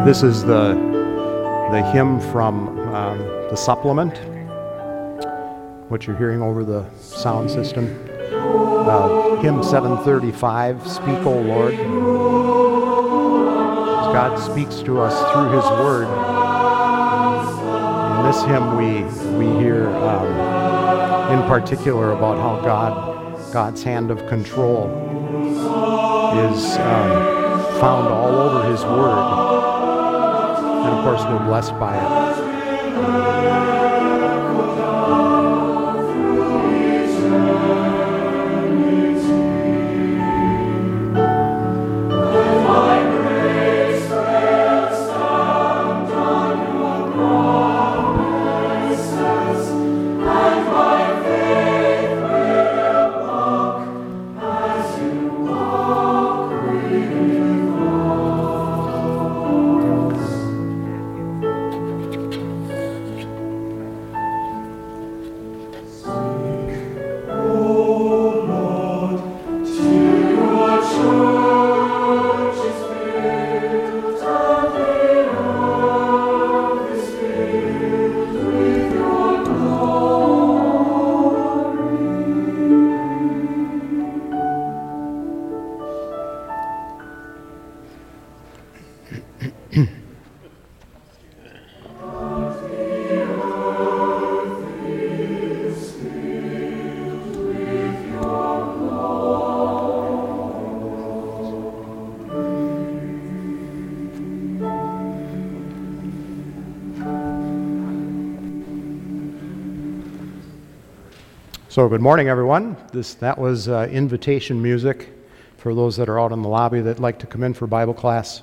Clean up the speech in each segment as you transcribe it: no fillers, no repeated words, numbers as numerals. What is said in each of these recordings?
This is the hymn from the supplement, what you're hearing over the sound system. Hymn 735, Speak, O Lord. As God speaks to us through His Word. In this hymn we hear in particular about how God's hand of control is found all over His Word. And of course we're blessed by it. So good morning, everyone. That was invitation music for those that are out in the lobby that like to come in for Bible class.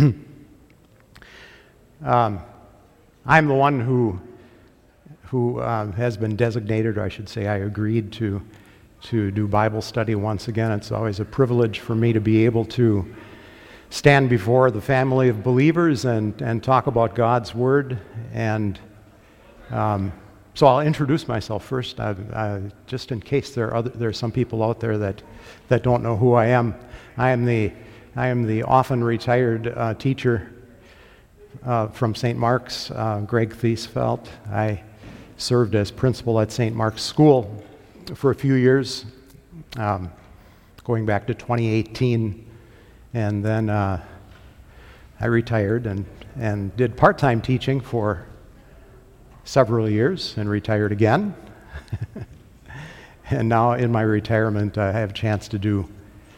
I'm the one who has been designated, or I should say I agreed to do Bible study once again. It's always a privilege for me to be able to stand before the family of believers and talk about God's Word. And so I'll introduce myself first, just in case there are some people out there that don't know who I am. I am the often retired teacher from St. Mark's, Greg Thiesfeld. I served as principal at St. Mark's School for a few years, going back to 2018, and then I retired and did part-time teaching for several years and retired again. And now in my retirement, I have a chance to do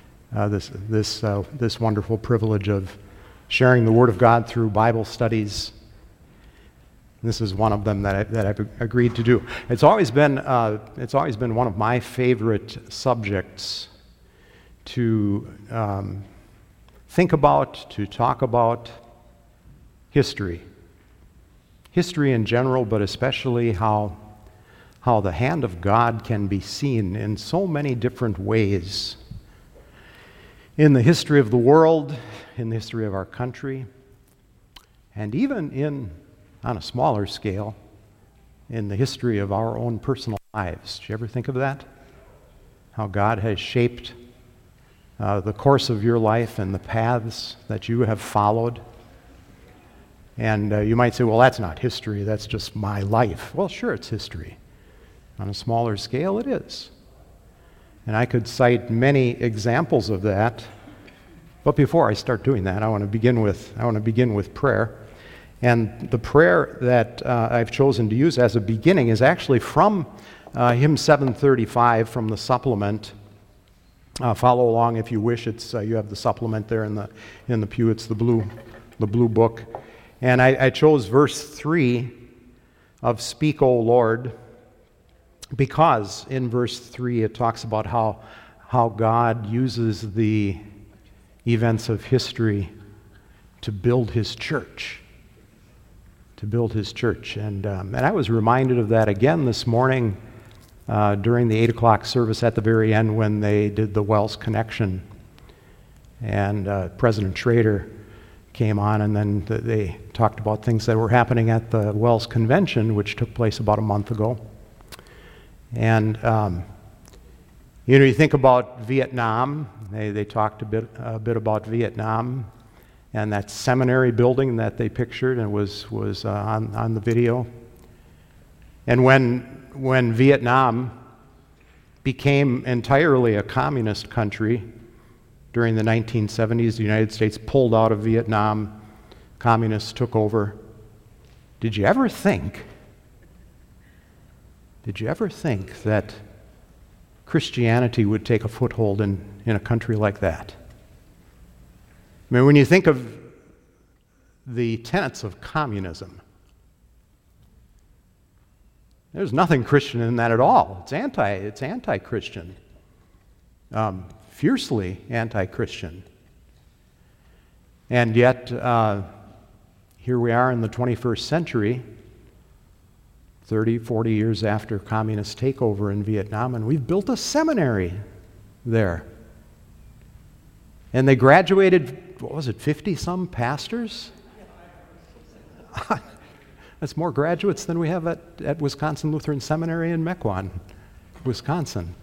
this wonderful privilege of sharing the Word of God through Bible studies. This is one of them that I've agreed to do. It's always been one of my favorite subjects to think about, to talk about history. History in general, but especially how the hand of God can be seen in so many different ways. In the history of the world, in the history of our country, and even on a smaller scale, in the history of our own personal lives. Did you ever think of that? How God has shaped the course of your life and the paths that you have followed. And you might say, well, that's not history, that's just my life. Well, sure, it's history. On a smaller scale, it is. And I could cite many examples of that. But before I start doing that, I want to begin with prayer. And the prayer that I've chosen to use as a beginning is actually from hymn 735 from the supplement. Follow along if you wish. It's you have the supplement there in the pew. It's the blue book. And I chose verse 3 of Speak, O Lord, because in verse 3 it talks about how God uses the events of history to build His church. And I was reminded of that again this morning during the 8 o'clock service at the very end when they did the Wells Connection. And President Schrader came on, and then they talked about things that were happening at the Wells Convention, which took place about a month ago. And you think about Vietnam. They talked a bit about Vietnam, and that seminary building that they pictured and was on the video. And when Vietnam became entirely a communist country during the 1970s, the United States pulled out of Vietnam, communists took over. Did you ever think that Christianity would take a foothold in a country like that? I mean, when you think of the tenets of communism, there's nothing Christian in that at all. It's anti-Christian, fiercely anti-Christian. And yet, here we are in the 21st century, 30, 40 years after communist takeover in Vietnam, and we've built a seminary there. And they graduated, 50-some pastors? That's more graduates than we have at Wisconsin Lutheran Seminary in Mequon, Wisconsin.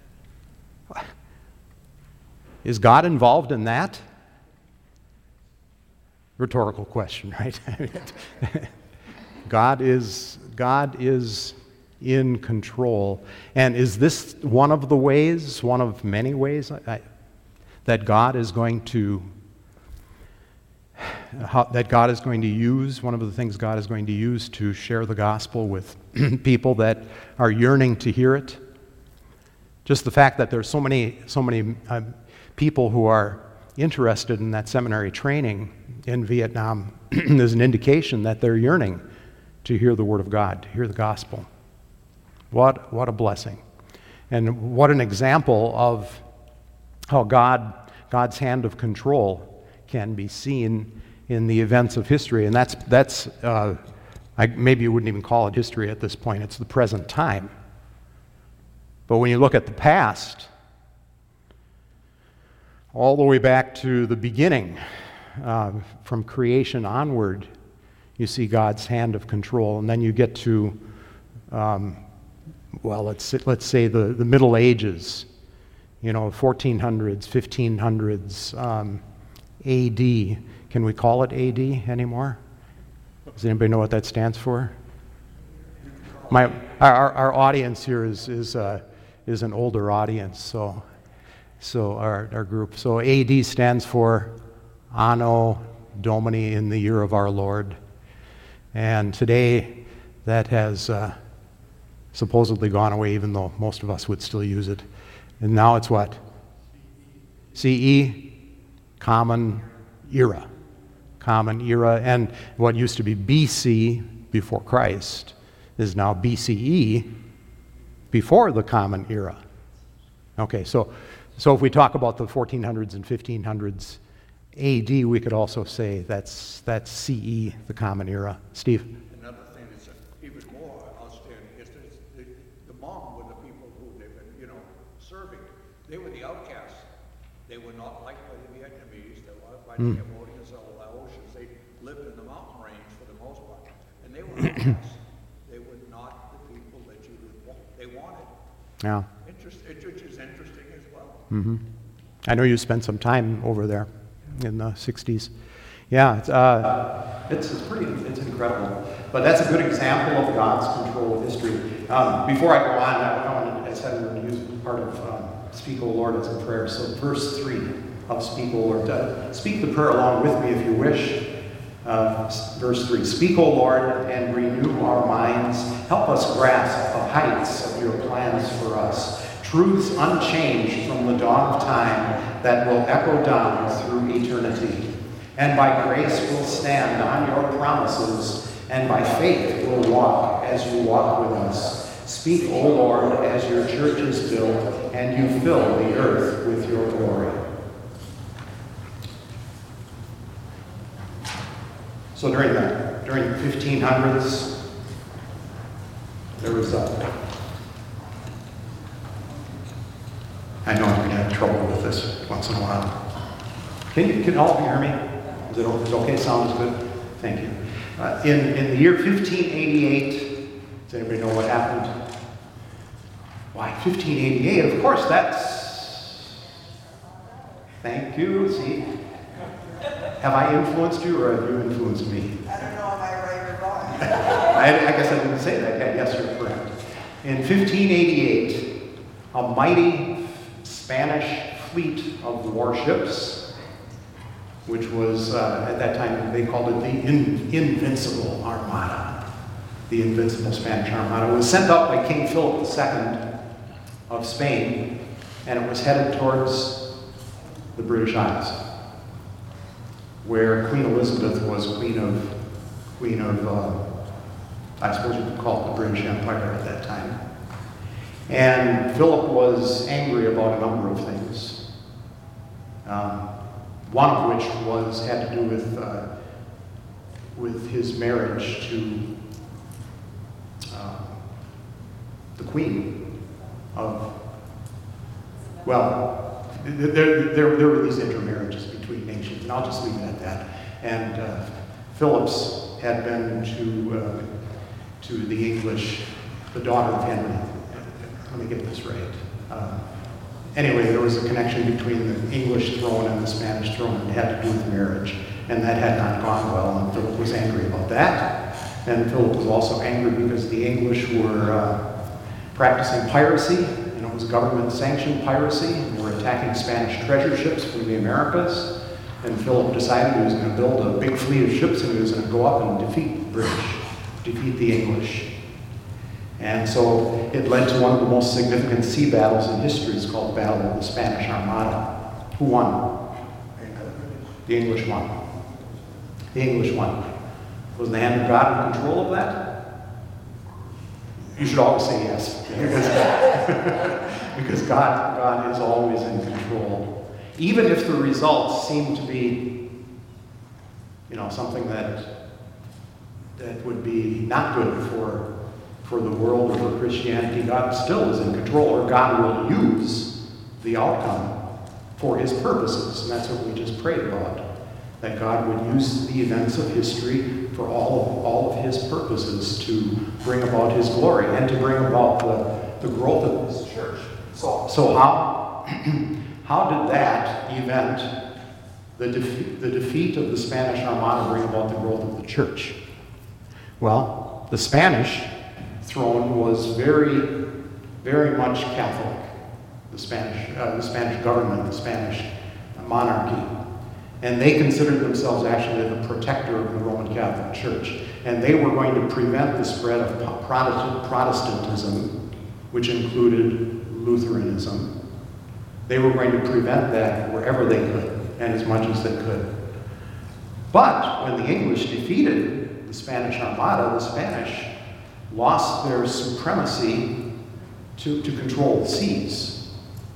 Is God involved in that? Rhetorical question, right? God is in control. And is this one of the ways, one of many ways that God is going to use, one of the things God is going to use to share the gospel with people that are yearning to hear it? Just the fact that there's so many people who are interested in that seminary training in Vietnam is an indication that they're yearning to hear the Word of God, to hear the gospel. What a blessing. And what an example of how God's hand of control can be seen in the events of history. And that's maybe you wouldn't even call it history at this point. It's the present time. But when you look at the past, all the way back to the beginning, from creation onward, you see God's hand of control. And then you get to, let's say the Middle Ages, 1400s, 1500s, AD. Can we call it AD anymore? Does anybody know what that stands for? Our audience here is an older audience, so our group. So AD stands for Anno Domini, in the year of our Lord. And today that has supposedly gone away, even though most of us would still use it. And now it's what? CE, Common Era. Common Era. And what used to be BC, before Christ, is now BCE, before the Common Era. Okay, so if we talk about the 1400s and 1500s AD, we could also say that's CE, the Common Era. Steve? Another thing that's even more outstanding is the Hmong were the people who they've been, serving. They were the outcasts. They were not liked by the Vietnamese. They were liked by the Cambodians or Laotians. They lived in the mountain range for the most part. And they were outcasts. They were not the people that they wanted. Yeah. Which is interesting as well. Mm-hmm. I know you spent some time over there in the 60s. Yeah, it's incredible. But that's a good example of God's control of history. Before I go on, I said I'm going to use part of Speak, O Lord, as a prayer. So verse 3 of Speak, O Lord. Speak the prayer along with me if you wish. Verse 3, Speak, O Lord, and renew our minds. Help us grasp the heights of your plans for us. Truths unchanged from the dawn of time that will echo down through eternity. And by grace we'll stand on your promises, and by faith we'll walk as you walk with us. Speak, O Lord, as your church is built, and you fill the earth with your glory. So during the 1500s, there was I know I'm going to have trouble with this once in a while. Can all of you hear me? Is it okay? Sound is good? Thank you. In the year 1588, does anybody know what happened? Why, 1588, of course, that's... Thank you, see? Have I influenced you or have you influenced me? I don't know if I right or wrong. I guess I didn't say that yet. Yes, you're correct. In 1588, a mighty Spanish fleet of warships, which was, at that time, they called it the Invincible Armada. The Invincible Spanish Armada was sent up by King Philip II of Spain, and it was headed towards the British Isles, where Queen Elizabeth was queen of I suppose you could call it the British Empire at that time. And Philip was angry about a number of things. One of which had to do with his marriage to the Queen of, well, there were these intermarriages between nations, and I'll just leave it at that. And Philip's had been to the English, the daughter of Henry. Let me get this right. Anyway, there was a connection between the English throne and the Spanish throne, and it had to do with marriage, and that had not gone well, and Philip was angry about that. And Philip was also angry because the English were practicing piracy, and it was government-sanctioned piracy, and were attacking Spanish treasure ships from the Americas. And Philip decided he was going to build a big fleet of ships, and he was going to go up and defeat the British, defeat the English. And so it led to one of the most significant sea battles in history. It's called the Battle of the Spanish Armada. Who won? The English won. The English won. Was the hand of God in control of that? You should always say yes, because God is always in control. Even if the results seem to be, something that would be not good for the world or for Christianity, God still is in control, or God will use the outcome for his purposes. And that's what we just prayed about, that God would use the events of history for all of his purposes to bring about his glory and to bring about the growth of his church. So how did that event, the defeat of the Spanish Armada, bring about the growth of the church? Well, the Spanish throne was very, very much Catholic. The Spanish government, the Spanish monarchy. And they considered themselves actually the protector of the Roman Catholic Church. And they were going to prevent the spread of Protestantism, which included Lutheranism. They were going to prevent that wherever they could, and as much as they could. But when the English defeated the Spanish Armada, the Spanish lost their supremacy to control the seas.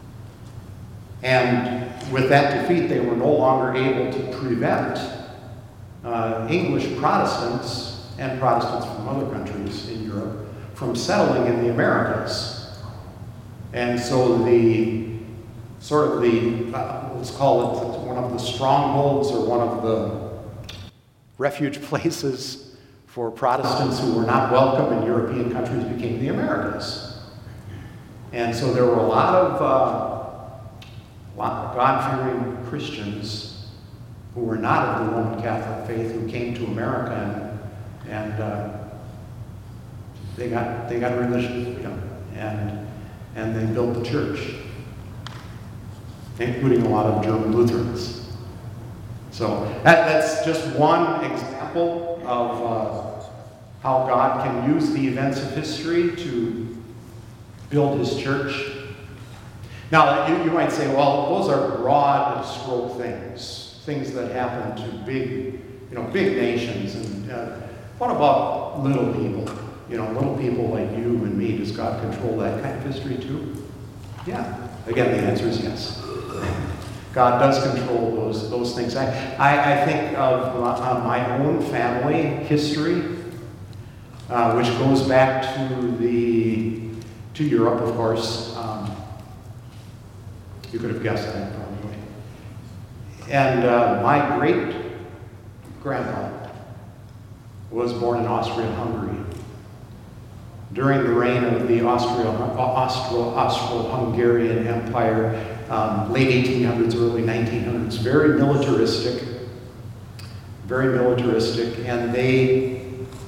And with that defeat, they were no longer able to prevent English Protestants and Protestants from other countries in Europe from settling in the Americas. And so let's call it one of the strongholds or one of the refuge places for Protestants who were not welcome in European countries became the Americas. And so there were a lot of God-fearing Christians who were not of the Roman Catholic faith who came to America and they got religious freedom and they built the church, including a lot of German Lutherans. So that's just one example of how God can use the events of history to build his church. Now, you might say, well, those are broad stroke things that happen to big nations. And what about little people? Little people like you and me, does God control that kind of history too? Yeah. Again, the answer is yes. God does control those things. I think of my own family history, which goes back to Europe, of course. You could have guessed that probably. And my great-grandpa was born in Austria-Hungary during the reign of the Austro-Hungarian Empire, late 1800s, early 1900s, very militaristic, very militaristic, and they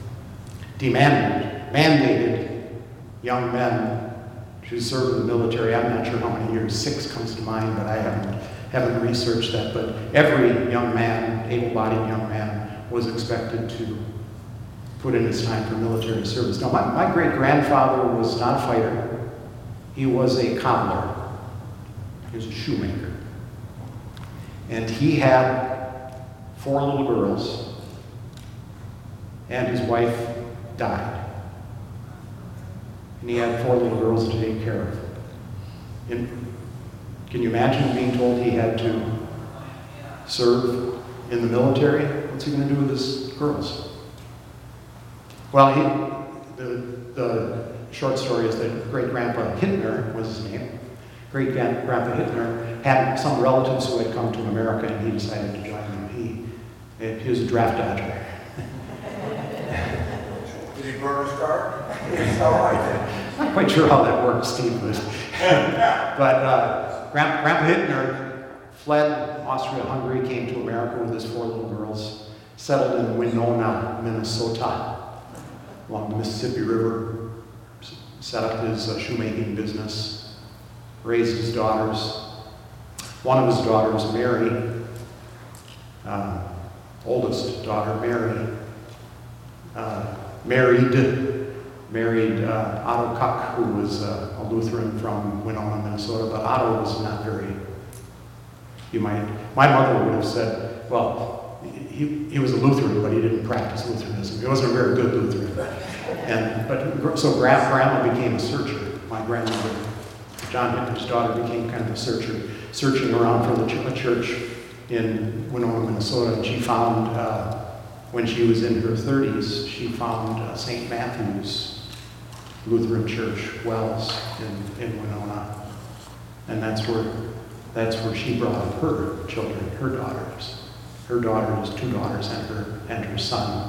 mandated young men to serve in the military. I'm not sure how many years, 6 comes to mind, but I haven't researched that. But every young man, able-bodied young man, was expected to put in his time for military service. Now, my great-grandfather was not a fighter. He was a cobbler. He was a shoemaker. And he had 4 little girls, and his wife died. And he had 4 little girls to take care of. And can you imagine being told he had to serve in the military? What's he going to do with his girls? Well, the short story is that Great-Grandpa Hittner was his name. Great-Grandpa Hittner had some relatives who had come to America, and he decided to join them. He was a draft dodger. Did he burn his car? Yes, so I did. Not quite sure how that works, Steve, but Grandpa Hittner fled Austria-Hungary, came to America with his 4 little girls, settled in Winona, Minnesota, along the Mississippi River, set up his shoemaking business, raised his daughters. One of his daughters, Mary, oldest daughter, married Otto Kuck, who was a Lutheran from Winona, Minnesota, but Otto was not very, my mother would have said, well, he was a Lutheran, but he didn't practice Lutheranism. He wasn't a very good Lutheran. So Grandma became a searcher. My grandmother, John Hitler's daughter, became kind of a searcher, searching around for a church in Winona, Minnesota, and she found, when she was in her 30s, she found St. Matthew's Lutheran Church, Wells, in Winona. And that's where she brought up her children, her daughters. Her daughters, 2 daughters, and her son.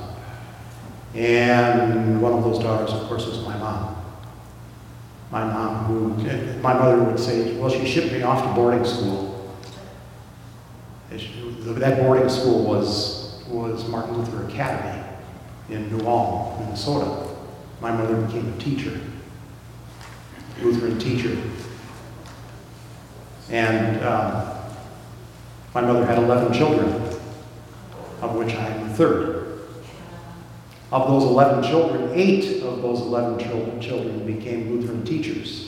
And one of those daughters, of course, was my mom. My mom, who, my mother would say, well, she shipped me off to boarding school. That boarding school was Martin Luther Academy in New Ulm, Minnesota. My mother became a teacher, Lutheran teacher. And my mother had 11 children, of which I am the 3rd. Of those 11 children, 8 of those 11 children became Lutheran teachers.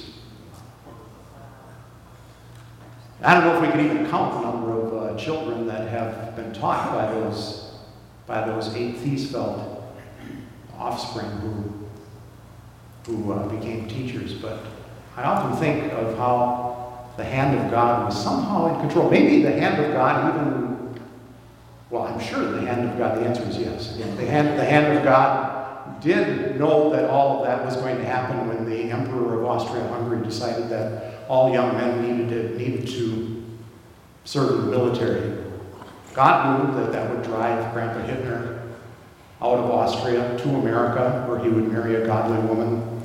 I don't know if we could even count the number of children that have been taught by those 8 Thiesfeld offspring who became teachers. But I often think of how the hand of God was somehow in control. Maybe the hand of God even, well, I'm sure the hand of God, the answer is yes. Again, the hand of God did know that all of that was going to happen when the Emperor of Austria-Hungary decided that all young men needed to serve in the military. God knew that would drive Grandpa Hittner out of Austria to America, where he would marry a godly woman,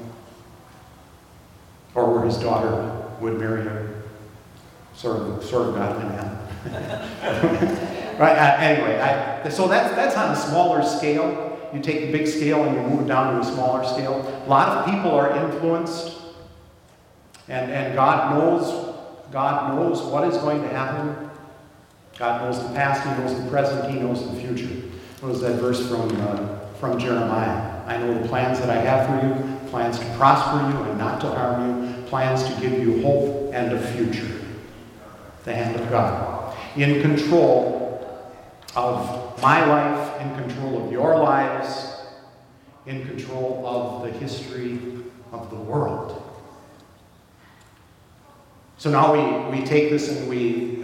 or where his daughter would marry a sort of godly man. Right? Anyway, so that's on a smaller scale. You take the big scale and you move it down to a smaller scale. A lot of people are influenced, and God knows what is going to happen. God knows the past, He knows the present, He knows the future. What was that verse from Jeremiah? I know the plans that I have for you, plans to prosper you and not to harm you, plans to give you hope and a future. The hand of God. In control of my life, in control of your lives, in control of the history of the world. So now we take this and we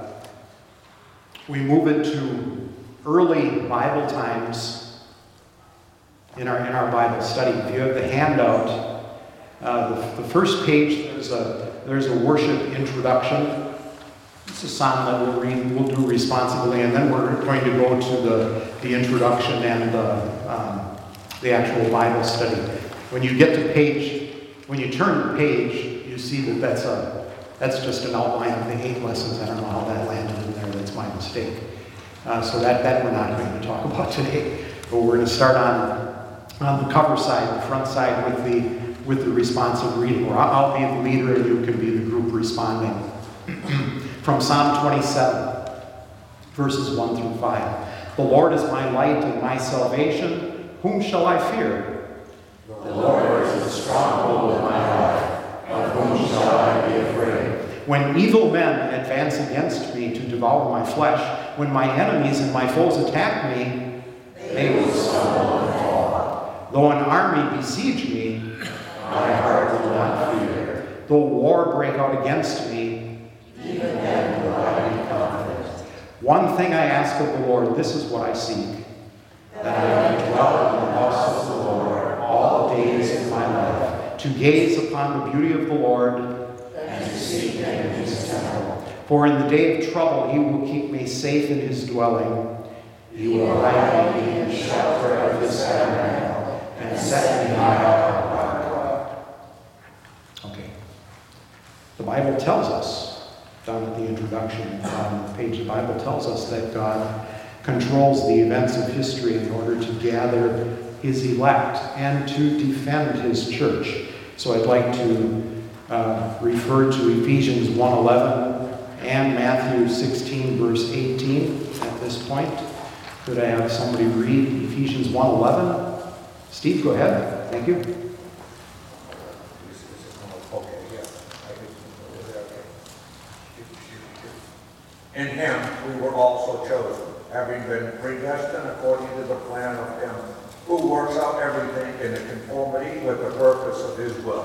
move it to early Bible times in our Bible study. If you have the handout, the first page, there's a worship introduction. It's a psalm that we'll do responsibly, and then we're going to go to the introduction and the actual Bible study. When you get to when you turn the page, you see that that's just an outline of the 8 lessons. I don't know how that landed in there. That's my mistake. So that we're not going to talk about today. But we're going to start on the cover side, the front side, with the responsive reading. Where I'll be the leader and you can be the group responding. From Psalm 27, verses 1 through 5. The Lord is my light and my salvation. Whom shall I fear? The Lord is the stronghold of my life. Of whom shall I be afraid? When evil men advance against me to devour my flesh, when my enemies and my foes attack me, they will stumble and fall. Though an army besiege me, my heart will not fear. Though war break out against me, even then will I be confident. One thing I ask of the Lord, this is what I seek, that I may dwell in the house of the Lord all the days of my life, to gaze upon the beauty of the Lord and to seek him in his temple. For in the day of trouble he will keep me safe in his dwelling. He will hide me in the shelter of his tabernacle and set me high up on a rock. Okay. The Bible tells us, down at the introduction on the page, the Bible tells us that God controls the events of history in order to gather his elect and to defend his church. So I'd like to refer to Ephesians 1:11 and Matthew 16, verse 18 at this point. Could I have somebody read Ephesians 1:11? Steve, go ahead. Thank you. In him we were also chosen, having been predestined according to the plan of him who works out everything in conformity with the purpose of his will.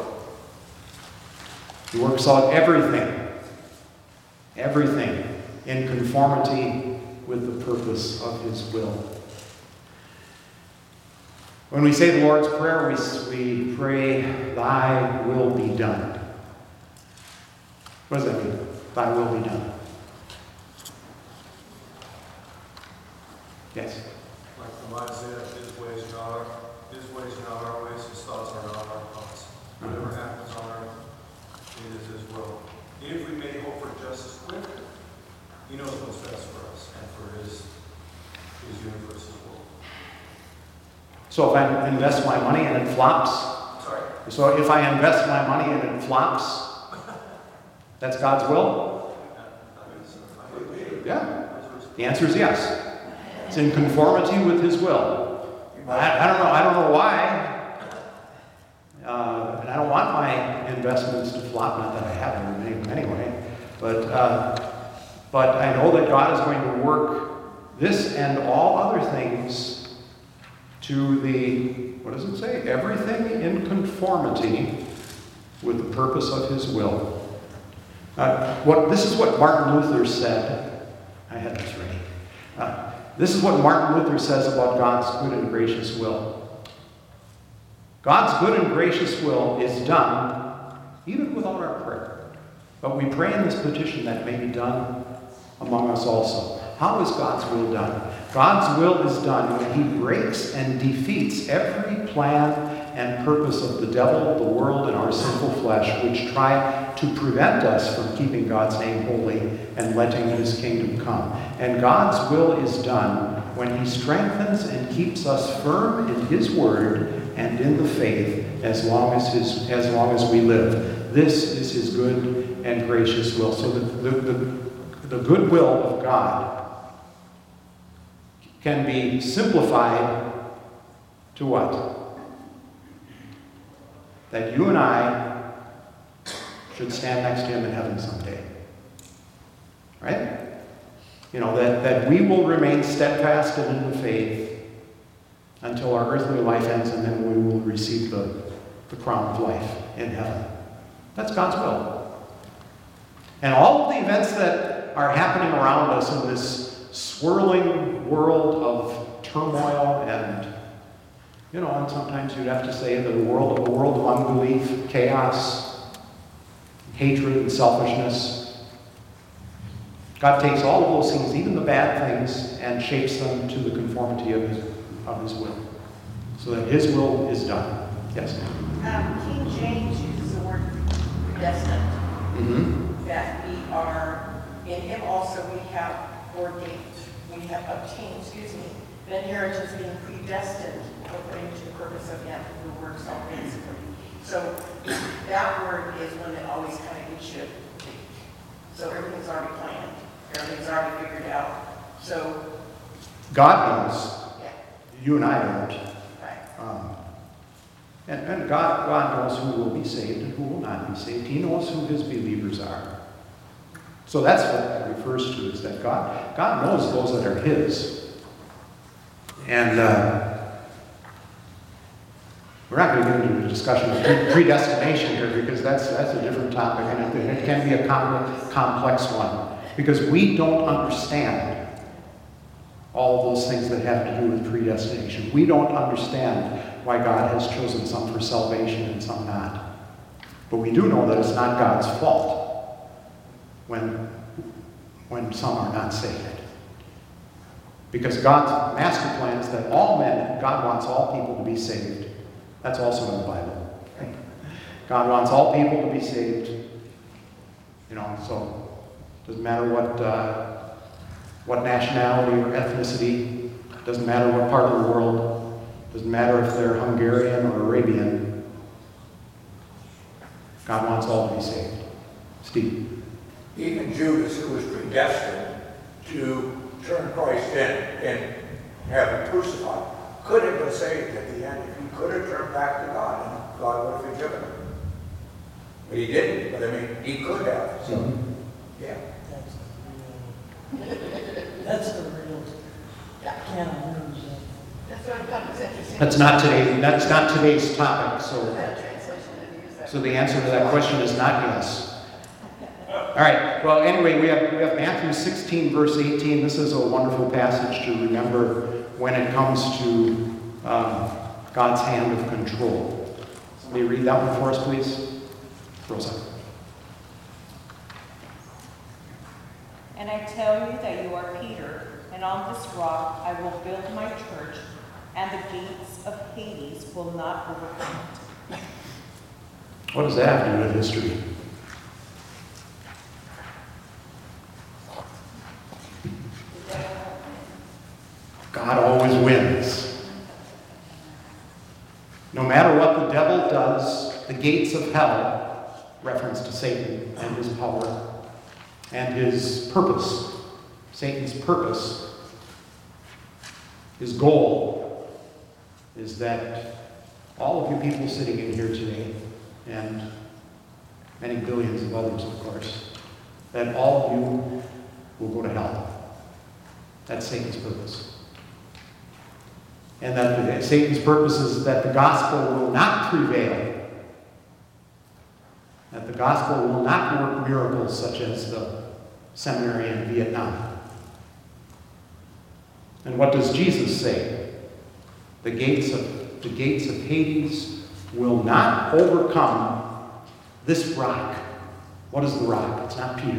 He works out everything in conformity with the purpose of his will. When we say the Lord's Prayer, we pray, thy will be done. What does that mean? Thy will be done. Yes? Like the Bible says, his ways are not our ways, his thoughts are not our thoughts. Whatever happens on earth, it is his will. If we may hope for justice quick, he knows what's best for us and for his universe as well. So if I invest my money and it flops, so if I invest my money and it flops, that's God's will? Yeah. The answer is yes. It's in conformity with his will. I don't know why. And I don't want my investments to flop, not that I have them anyway. But I know that God is going to work this and all other things to the, what does it say? Everything in conformity with the purpose of his will. This is what Martin Luther said. I had this ready. This is what Martin Luther says about God's good and gracious will. God's good and gracious will is done even without our prayer. But we pray in this petition that may be done among us also. How is God's will done? God's will is done when he breaks and defeats every plan and purpose of the devil, the world, and our sinful flesh, which try to prevent us from keeping God's name holy and letting his kingdom come. And God's will is done when he strengthens and keeps us firm in his word and in the faith as long as we live. This is his good and gracious will. So the good will of God can be simplified to what? That you and I should stand next to him in heaven someday. Right? You know, that we will remain steadfast and in the faith until our earthly life ends, and then we will receive the crown of life in heaven. That's God's will. And all of the events that are happening around us in this swirling world of turmoil and, and sometimes you'd have to say the world of unbelief, chaos, hatred, and selfishness. God takes all of those things, even the bad things, and shapes them to the conformity of his will, so that his will is done. Yes? King James uses the word predestined. Mm-hmm. That we are, in him also we have ordained. we have obtained, an inheritance being predestined according to the purpose of him who works all things. So that word is one that always kind of gets you. So everything's already planned. Everything's already figured out. So God knows. yeah, You and I don't. right. And God knows who will be saved and who will not be saved. He knows who his believers are. So that's what that refers to, is that God knows those that are his. And we're not going to get into a discussion of predestination here, because that's a different topic, and it can be a complex one, because we don't understand all those things that have to do with predestination. We don't understand why God has chosen some for salvation and some not. But we do know that it's not God's fault when some are not saved. Because God's master plan is that all men, God wants all people to be saved. That's also in the Bible. God wants all people to be saved. So it doesn't matter what nationality or ethnicity, doesn't matter what part of the world, doesn't matter if they're Hungarian or Arabian. God wants all to be saved. Steve. Even Judas, who was predestined to turn Christ in and have him crucified, could have been saved at the end if he could have turned back to God, and God would have forgiven him. But he didn't. But I mean, he could have. So, yeah. That's the real can of worms. That's what I thought was interesting. That's not today's topic, so the answer to that question is not yes. All right, well, anyway, we have Matthew 16, verse 18. This is a wonderful passage to remember when it comes to God's hand of control. Somebody read that one for us, please? Rosa. And I tell you that you are Peter, and on this rock I will build my church, and the gates of Hades will not overcome it. What does that have to do with history? God always wins. No matter what the devil does, the gates of hell, reference to Satan and his power and his purpose, Satan's purpose, his goal is that all of you people sitting in here today, and many billions of others, of course, that all of you will go to hell. That's Satan's purpose. And that Satan's purpose is that the gospel will not prevail. That the gospel will not work miracles such as the seminary in Vietnam. And what does Jesus say? The gates of Hades will not overcome this rock. What is the rock? It's not Peter.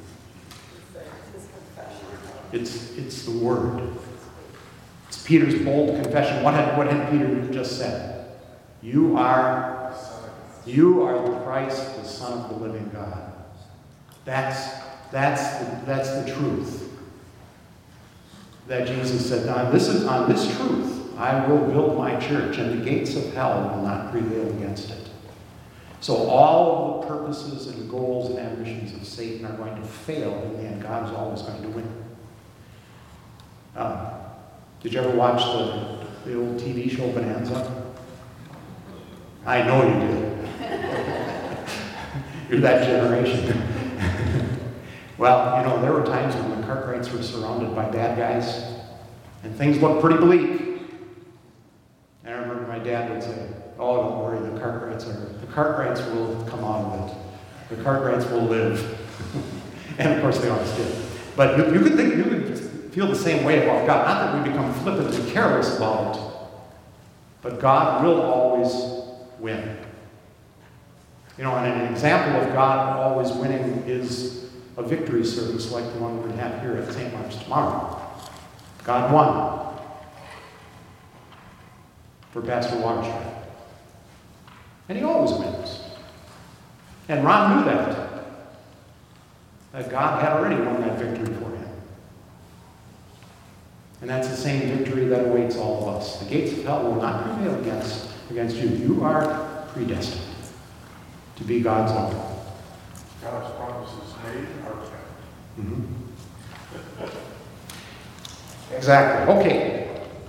It's the word. It's Peter's bold confession. What had Peter just said? You are the Christ, the Son of the living God. That's the truth. That Jesus said, on this truth, I will build my church, and the gates of hell will not prevail against it. So all of the purposes and goals and ambitions of Satan are going to fail in the end. God is always going to win. Did you ever watch the old TV show Bonanza? I know you did. You're that generation. Well, there were times when the Cartwrights were surrounded by bad guys, and things looked pretty bleak. And I remember my dad would say, "Oh, don't worry, the Cartwrights will come out of it. The Cartwrights will live." And of course they always did. But you could feel the same way about God. Not that we become flippant and careless about it, but God will always win. And an example of God always winning is a victory service like the one we have here at St. Mark's tomorrow. God won for Pastor Waterstreet. And he always wins. And Ron knew that God had already won that victory for him. And that's the same victory that awaits all of us. The gates of hell will not prevail against you. You are predestined to be God's own. God's promises made are kept. Mhm. Exactly. Okay.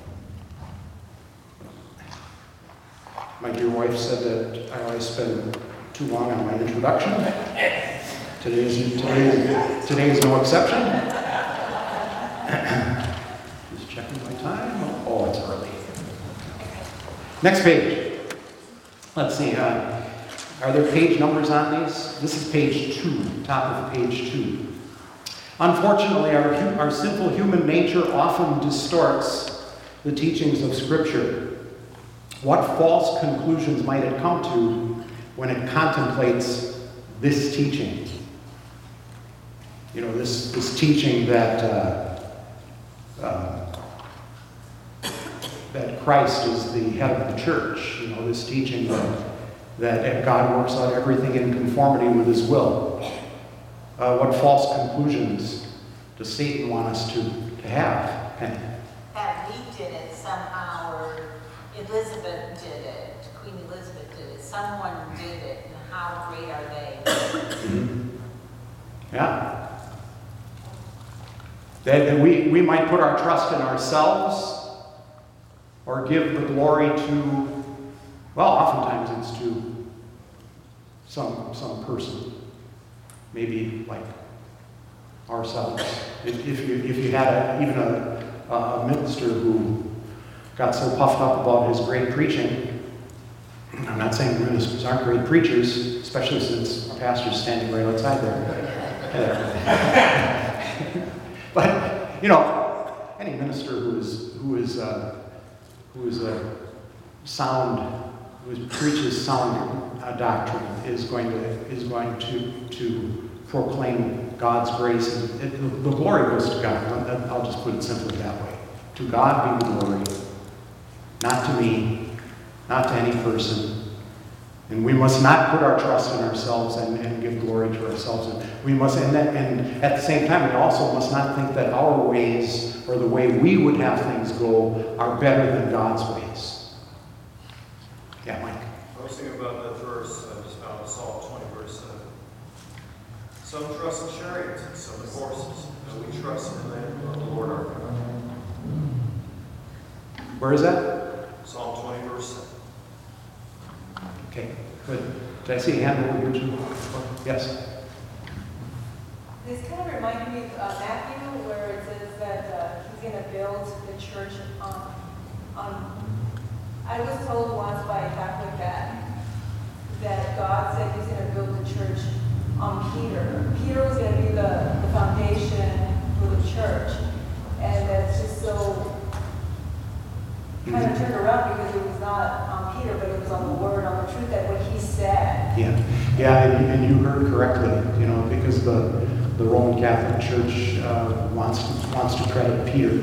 My dear wife said that I always spend too long on my introduction. Today is no exception. Just checking my time. Oh, it's early. Next page. Let's see. Are there page numbers on these? This is page 2, top of page 2. Unfortunately, our sinful human nature often distorts the teachings of Scripture. What false conclusions might it come to when it contemplates this teaching? You know, this teaching that Christ is the head of the church. You know, this teaching that God works out everything in conformity with His will. What false conclusions does Satan want us to have, Penny? That we did it somehow, or Elizabeth did it, Queen Elizabeth did it, someone did it, and how great are they? Mm-hmm. Yeah. That we might put our trust in ourselves or give the glory to, well, oftentimes it's to some person. Maybe like ourselves. If you had even a minister who got so puffed up about his great preaching, I'm not saying ministers aren't great preachers, especially since our pastor's standing right outside there. But you know, any minister who preaches sound doctrine is going to proclaim God's grace. The glory goes to God. I'll just put it simply that way. To God be the glory, not to me, not to any person. And we must not put our trust in ourselves and give glory to ourselves. And we must, and at the same time, we also must not think that our ways or the way we would have things go are better than God's ways. Yeah, Mike. I was thinking about that verse I just found in Psalm 20, verse 7. Some trust in chariots and some in horses, but we trust in the name of the Lord our God. Where is that? Psalm 20, verse 7. Okay, good. Did I see a hand over here too? Yes. This kind of reminded me of Matthew, where it says that he's going to build the church on. I was told once by a Catholic that God said He's going to build the church on Peter. Peter was going to be the foundation for the church, and that's just so kind of turned around because it was not on Peter, but it was on the Word, on the truth that what He said. Yeah, and you heard correctly. You know, because the Roman Catholic Church wants to credit Peter.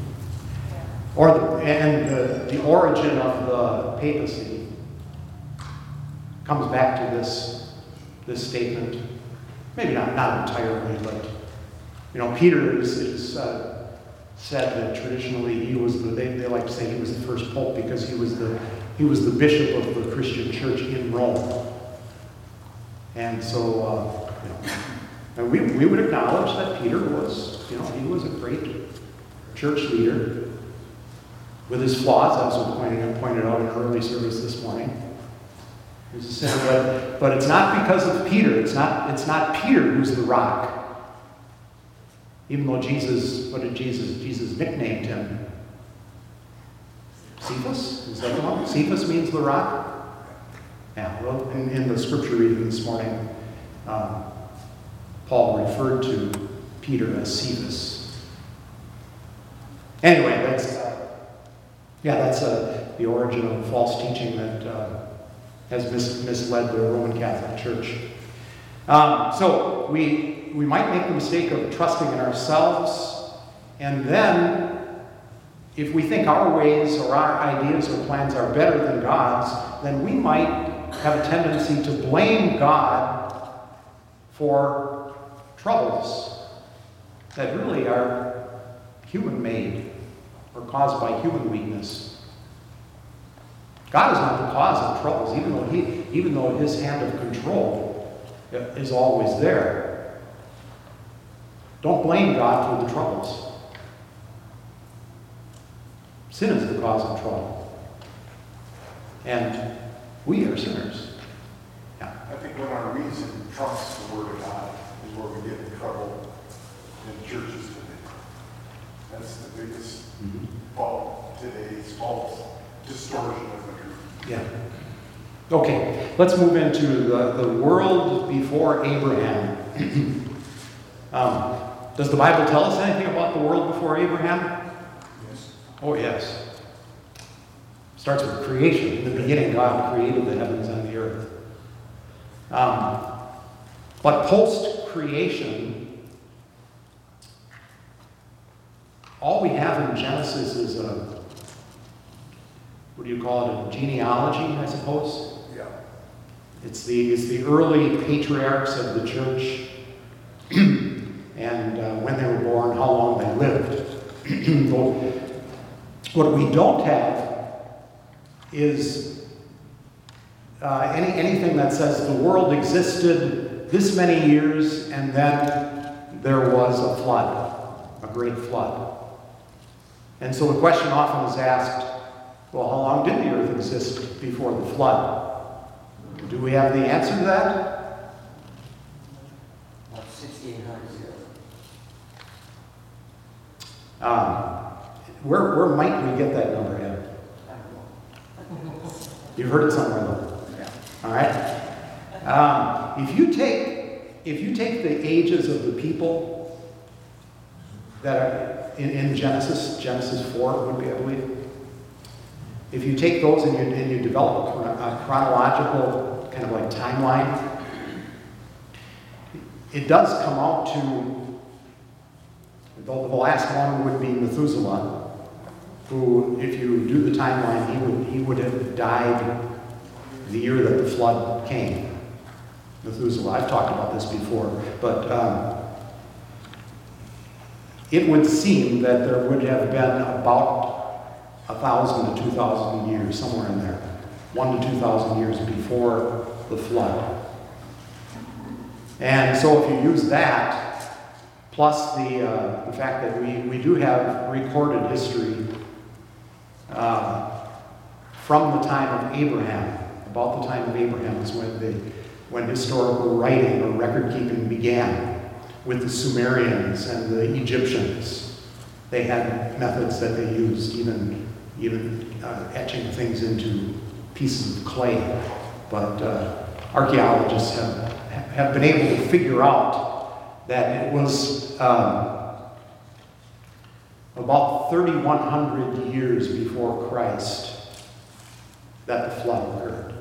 The origin of the papacy comes back to this statement. Maybe not entirely, but you know, Peter is said that traditionally he was they like to say he was the first pope because he was the bishop of the Christian church in Rome. And so you know, and we would acknowledge that Peter was, you know, he was a great church leader. With his flaws, as was pointed out in early service this morning. He was a sinner, but it's not because of Peter. It's not Peter who's the rock. Even though Jesus nicknamed him? Cephas? Is that the one? Cephas means the rock? Yeah, well, in the scripture reading this morning, Paul referred to Peter as Cephas. Anyway, that's the origin of false teaching that has misled the Roman Catholic Church. So we might make the mistake of trusting in ourselves, and then if we think our ways or our ideas or plans are better than God's, then we might have a tendency to blame God for troubles that really are human-made. or caused by human weakness. God is not the cause of troubles, even though his hand of control is always there. Don't blame God for the troubles. Sin is the cause of trouble. And we are sinners. Yeah. I think when our reason trumps the Word of God is where we get in trouble in churches today. That's the biggest fault today's false distortion of the truth. Yeah. Okay, let's move into the world before Abraham. Does the Bible tell us anything about the world before Abraham? Yes. Oh, yes. Starts with creation. In the beginning, God created the heavens and the earth. But post-creation, all we have in Genesis is a, what do you call it, a genealogy, I suppose? Yeah. It's the early patriarchs of the church, and when they were born, how long they lived. What we don't have is anything that says the world existed this many years and then there was a flood, a great flood. And so the question often is asked, well, how long did the earth exist before the flood? Do we have the answer to that? About 1,600 years. Where might we get that number in? You've heard it somewhere though. Yeah. All right. If you take the ages of the people that are in Genesis 4 would be, I believe. If you take those and you develop a chronological kind of like timeline, it does come out to the last one would be Methuselah, who, if you do the timeline, he would have died the year that the flood came. Methuselah, I've talked about this before, but it would seem that there would have been about 1,000 to 2,000 years, somewhere in there, 1,000 to 2,000 years before the flood. And so if you use that, plus the fact that we do have recorded history from the time of Abraham, about the time of Abraham is when historical writing or record keeping began with the Sumerians and the Egyptians. They had methods that they used, even etching things into pieces of clay. But archaeologists have been able to figure out that it was about 3,100 years before Christ that the flood occurred.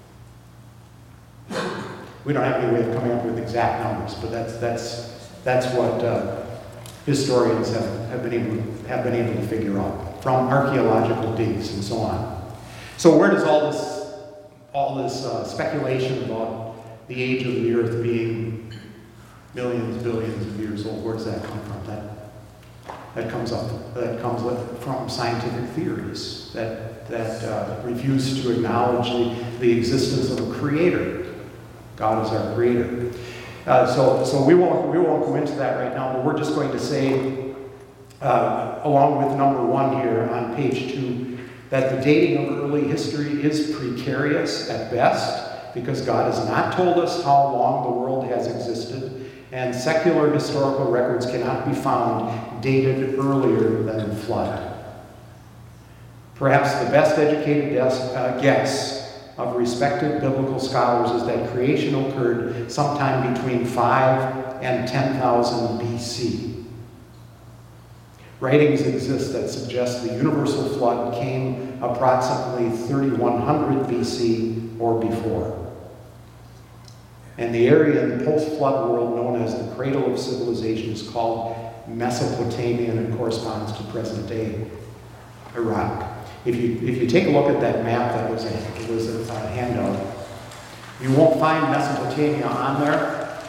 We don't have any way of coming up with exact numbers, but that's what historians have been able to figure out from archaeological digs and so on. So where does all this speculation about the age of the earth being millions, billions of years old, where does that come from? That comes from scientific theories that refuse to acknowledge the existence of a creator. God is our creator. So we won't go into that right now, but we're just going to say, along with number 1 here on page 2, that the dating of early history is precarious at best, because God has not told us how long the world has existed, and secular historical records cannot be found dated earlier than the flood. Perhaps the best educated guess of respected biblical scholars is that creation occurred sometime between 5 and 10,000 BC. Writings exist that suggest the universal flood came approximately 3,100 BC or before. And the area in the post-flood world known as the cradle of civilization is called Mesopotamia, and it corresponds to present-day Iraq. If you take a look at that map that was a handout, you won't find Mesopotamia on there,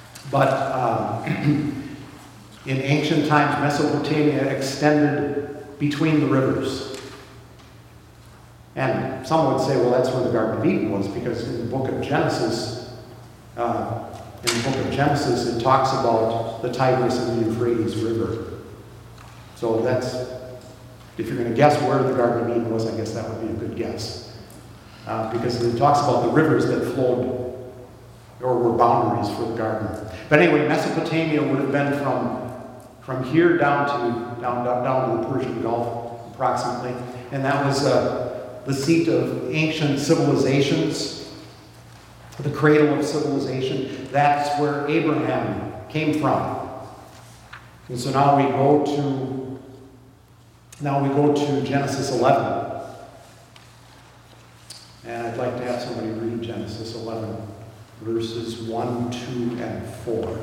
but in ancient times, Mesopotamia extended between the rivers. And some would say, well, that's where the Garden of Eden was, because in the book of Genesis, it talks about the Tigris and the Euphrates River. So that's, if you're going to guess where the Garden of Eden was, I guess that would be a good guess. Because it talks about the rivers that flowed or were boundaries for the garden. But anyway, Mesopotamia would have been from here down to the Persian Gulf, approximately. And that was the seat of ancient civilizations, the cradle of civilization. That's where Abraham came from. And so now we go to Genesis 11. And I'd like to have somebody read Genesis 11, verses 1, 2, and 4.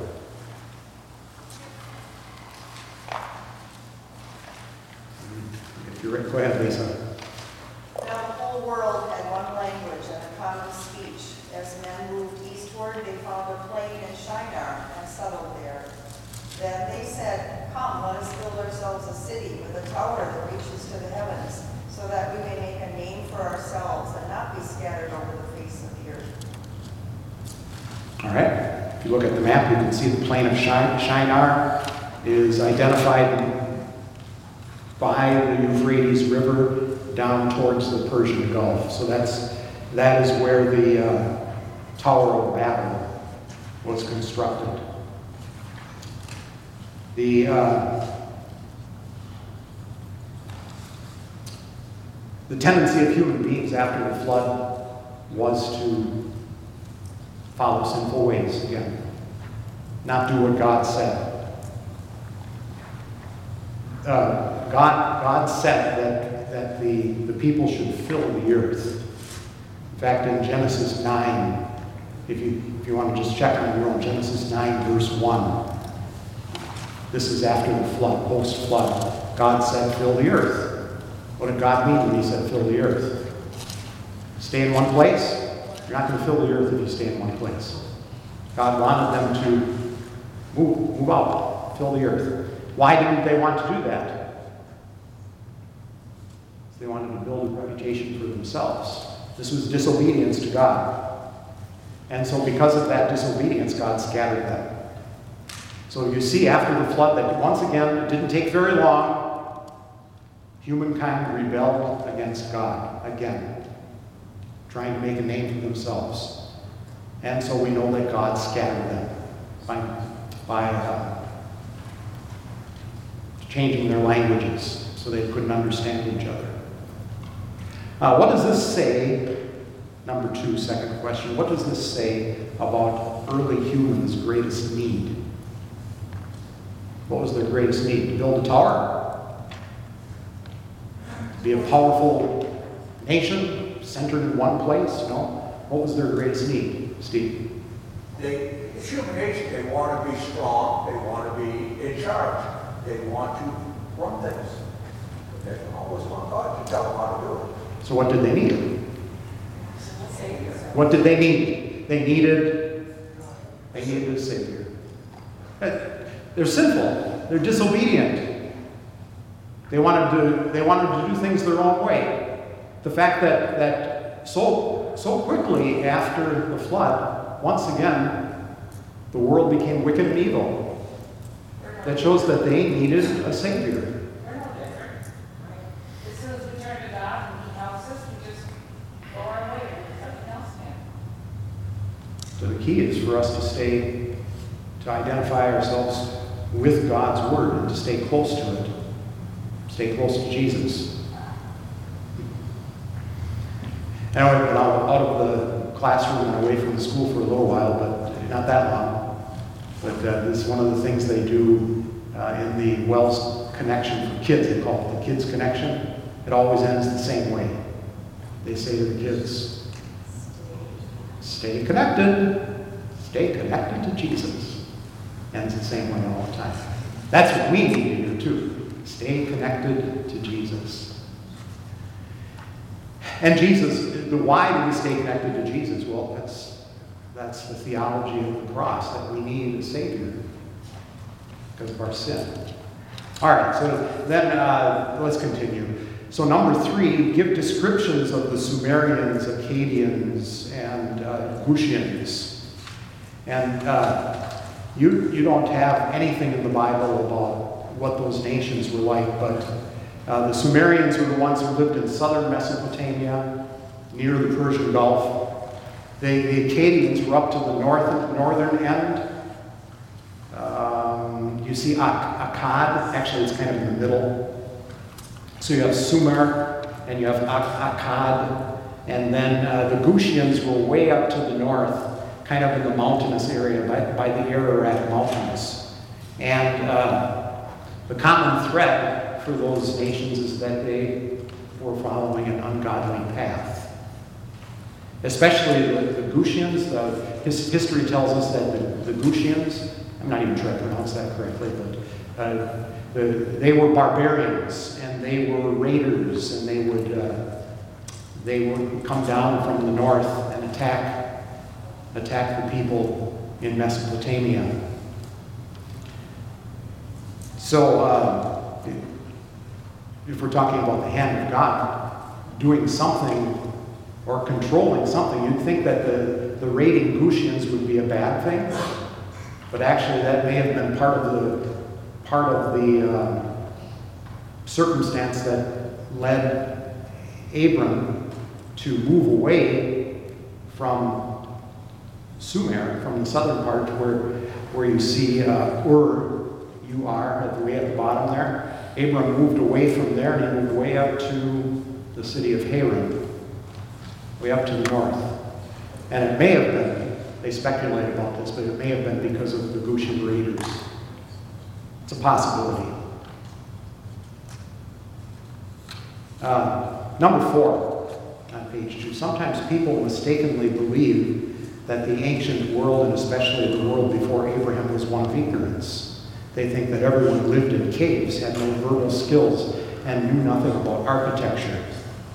If you're ready, go ahead, Lisa. Now the whole world had one language and a common speech. As men moved eastward, they found a plain in Shinar and settled there. Then they said, "Come, let us build ourselves a city with a tower that reaches to the heavens, so that we may make a name for ourselves and not be scattered over the face of the earth." All right. If you look at the map, you can see the plain of Shinar is identified by the Euphrates River down towards the Persian Gulf. So that is where the Tower of Babel was constructed. The tendency of human beings after the flood was to follow sinful ways again, not do what God said. God said that the people should fill the earth. In fact, in Genesis 9, if you want to just check on your own, Genesis 9, verse 1. This is after the flood, post-flood. God said, fill the earth. What did God mean when he said, fill the earth? Stay in one place? You're not going to fill the earth if you stay in one place. God wanted them to move out, fill the earth. Why didn't they want to do that? They wanted to build a reputation for themselves. This was disobedience to God. And so because of that disobedience, God scattered them. So you see after the flood that once again, it didn't take very long, humankind rebelled against God again, trying to make a name for themselves. And so we know that God scattered them by changing their languages so they couldn't understand each other. What does this say? Number 2, second question. What does this say about early humans' greatest need? What was their greatest need? To build a tower? Be a powerful nation centered in one place? No. What was their greatest need, Steve? It's human nature. They want to be strong. They want to be in charge. They want to run things. But they don't always want God to tell them how to do it. So what did they need? What did they need? They needed a Savior. They're sinful. They're disobedient. They wanted to do things their own way. The fact that so quickly after the flood, once again, the world became wicked and evil. That shows that they needed a Savior. As soon as we turn to God and He helps us, we just go our way and nothing else can. So the key is for us to identify ourselves with God's Word and to stay close to it. Stay close to Jesus. And I've been out of the classroom and away from the school for a little while, but not that long. But this is one of the things they do in the Wells Connection for kids. They call it the Kids Connection. It always ends the same way. They say to the kids, stay connected. Stay connected to Jesus. Ends the same way all the time. That's what we need to do too. Stay connected to Jesus. And Jesus, the why do we stay connected to Jesus? Well, that's the theology of the cross, that we need a Savior because of our sin. All right, so then let's continue. So number 3, give descriptions of the Sumerians, Akkadians, and Gushians. And you don't have anything in the Bible about what those nations were like, but the Sumerians were the ones who lived in southern Mesopotamia, near the Persian Gulf. The Akkadians were up to the northern end. You see Akkad, actually it's kind of in the middle. So you have Sumer, and you have Akkad, and then the Gushians were way up to the north, kind of in the mountainous area, by the Ararat Mountains. And the common thread for those nations is that they were following an ungodly path. Especially the Gushians. History tells us that the Gushians, I'm not even trying to pronounce that correctly, but they were barbarians, and they were raiders, and they would come down from the north and attack the people in Mesopotamia. So if we're talking about the hand of God doing something or controlling something, you'd think that the raiding Gushians would be a bad thing, but actually that may have been part of the circumstance that led Abram to move away from Sumer, from the southern part, where you see you are way at the bottom there. Abram moved away from there, and he moved way up to the city of Haran, way up to the north. And it may have been, they speculate about this, but it may have been because of the Gushan raiders. It's a possibility. Number 4 on page 2. Sometimes people mistakenly believe that the ancient world, and especially the world before Abraham, was one of ignorance. They think that everyone who lived in caves, had no verbal skills, and knew nothing about architecture.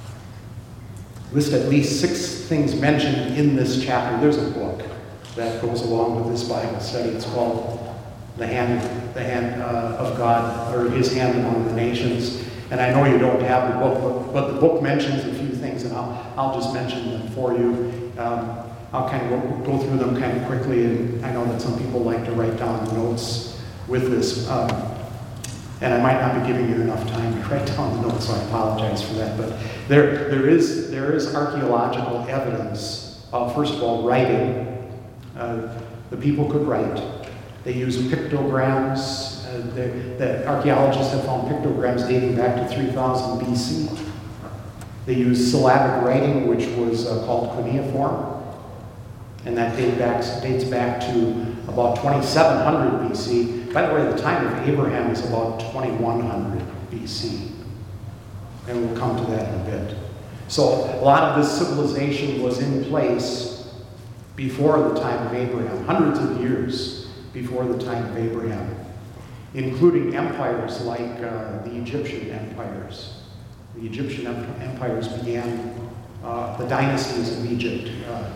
List at least 6 things mentioned in this chapter. There's a book that goes along with this Bible study. It's called The Hand of God, or His Hand Among the Nations. And I know you don't have the book, but the book mentions a few things, and I'll just mention them for you. I'll kind of go through them kind of quickly, and I know that some people like to write down the notes with this. And I might not be giving you enough time to write down the notes, so I apologize for that. But there is archaeological evidence of, first of all, writing. The people could write. They used pictograms. The archaeologists have found pictograms dating back to 3000 BC. They used syllabic writing, which was called cuneiform, and that dates back to about 2700 BC. By the way, the time of Abraham is about 2100 BC, and we'll come to that in a bit. So a lot of this civilization was in place before the time of Abraham, hundreds of years before the time of Abraham, including empires like the Egyptian empires. The Egyptian empires began, the dynasties of Egypt.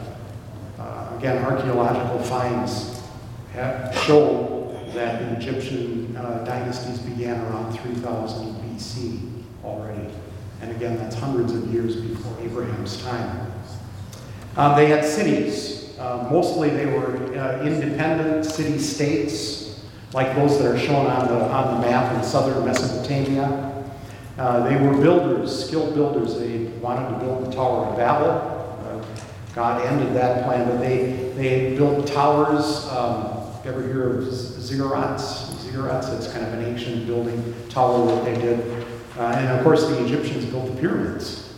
Again, archaeological finds show that the Egyptian dynasties began around 3000 BC already. And again, that's hundreds of years before Abraham's time. They had cities. Mostly they were independent city-states, like those that are shown on the map in southern Mesopotamia. They were builders, skilled builders. They wanted to build the Tower of Babel. God ended that plan, but they built towers. You ever hear of ziggurats? Ziggurats, that's kind of an ancient building tower that they did. And of course, the Egyptians built the pyramids.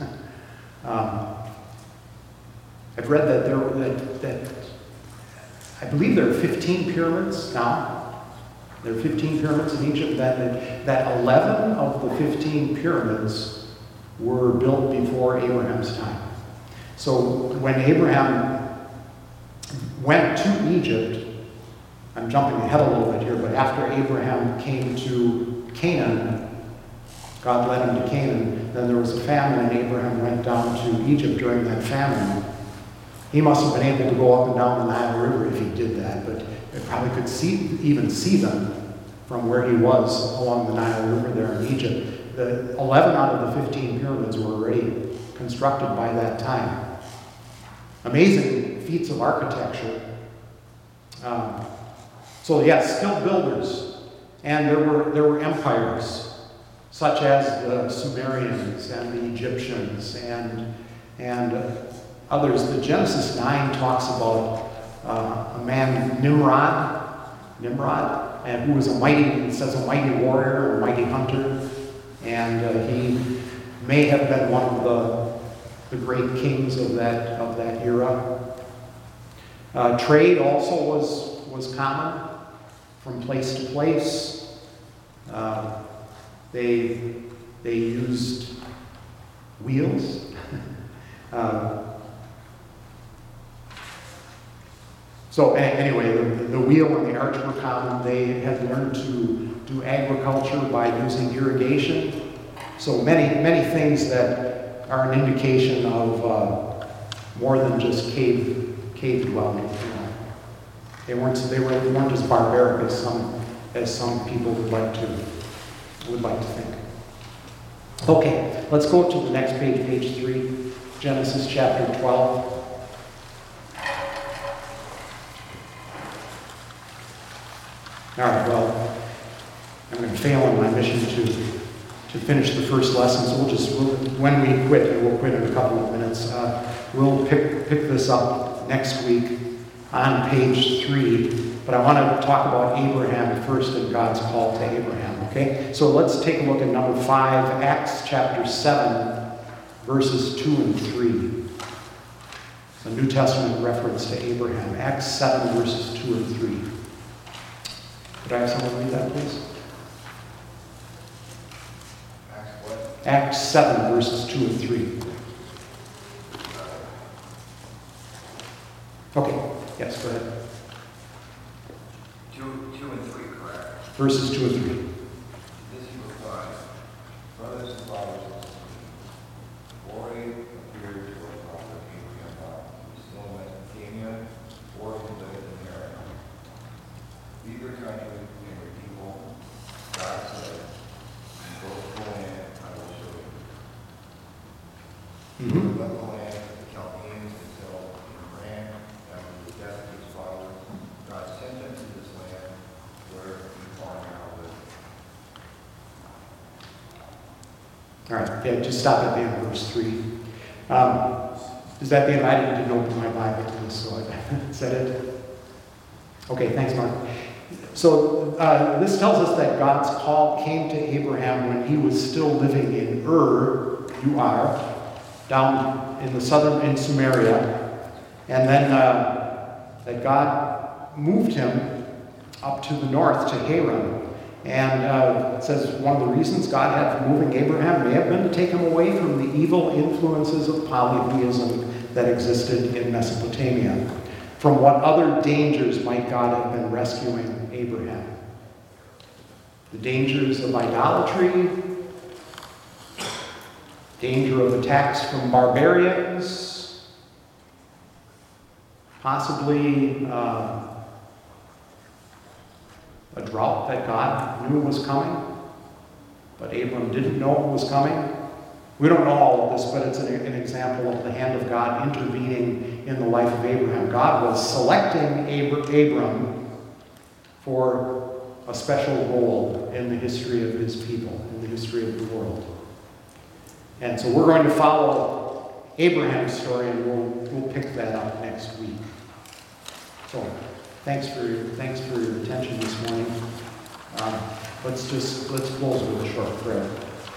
I've read that I believe there are 15 pyramids now. There are 15 pyramids in Egypt. That 11 of the 15 pyramids were built before Abraham's time. So when Abraham went to Egypt, I'm jumping ahead a little bit here, but after Abraham came to Canaan, God led him to Canaan, then there was a famine, and Abraham went down to Egypt during that famine. He must have been able to go up and down the Nile River if he did that, but he probably could even see them from where he was along the Nile River there in Egypt. The 11 out of the 15 pyramids were already constructed by that time. Amazing feats of architecture. So yes, skilled builders. And there were empires, such as the Sumerians and the Egyptians and others. The Genesis 9 talks about a man, Nimrod, and who was a mighty warrior, a mighty hunter, and he may have been one of the great kings of that era. Trade also was common from place to place. They used wheels. So anyway, the wheel and the arch were common. They had learned to do agriculture by using irrigation. So many things that are an indication of more than just cave dwelling. They weren't as barbaric as some people would like to think. Okay, let's go to the next page, page 3, Genesis chapter 12. All right, well, I'm going to fail in my mission to finish the first lesson, so when we quit, and we'll quit in a couple of minutes, we'll pick this up next week on page 3. But I want to talk about Abraham first and God's call to Abraham, okay? So let's take a look at number 5, Acts chapter 7, verses 2 and 3. A New Testament reference to Abraham. Acts 7, verses 2 and 3. Could I have someone read that, please? Acts what? Acts 7, verses 2 and 3. Okay, yes, go ahead. 2 and 3, correct? Verses 2 and 3. This he replied, brothers and fathers of the city, glory appeared to our prophet Abraham, who was still in Mesopotamia, or who lived in Haran. Leave your country and your people, God said, and go to the land I will show you. You will left the land of the Chaldeans until Haran, after the death of his father. God sent them to this land where you are now living. All right, yeah, just stop at the end of verse 3. Is that the end? I didn't open my Bible to this, so is that it? Okay, thanks, Mark. So this tells us that God's call came to Abraham when he was still living in down in Samaria, and then that God moved him up to the north to Haran. And it says one of the reasons God had for moving Abraham may have been to take him away from the evil influences of polytheism that existed in Mesopotamia. From what other dangers might God have been rescuing Abraham? The dangers of idolatry, danger of attacks from barbarians, possibly a drought that God knew was coming, but Abram didn't know it was coming. We don't know all of this, but it's an example of the hand of God intervening in the life of Abraham. God was selecting Abram for a special role in the history of his people, in the history of the world. And so we're going to follow Abraham's story, and we'll pick that up next week. So thanks for your attention this morning. Let's close with a short prayer.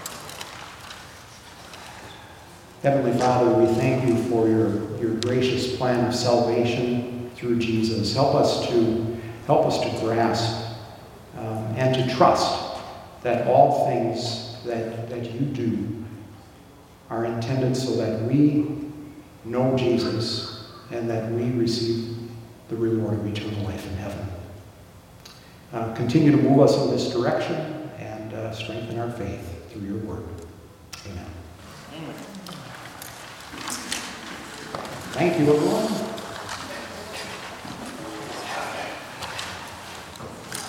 Heavenly Father, we thank you for your gracious plan of salvation through Jesus. Help us to grasp and to trust that all things that you do are intended so that we know Jesus and that we receive the reward of eternal life in heaven. Continue to move us in this direction and strengthen our faith through your word. Amen. Thank you, everyone.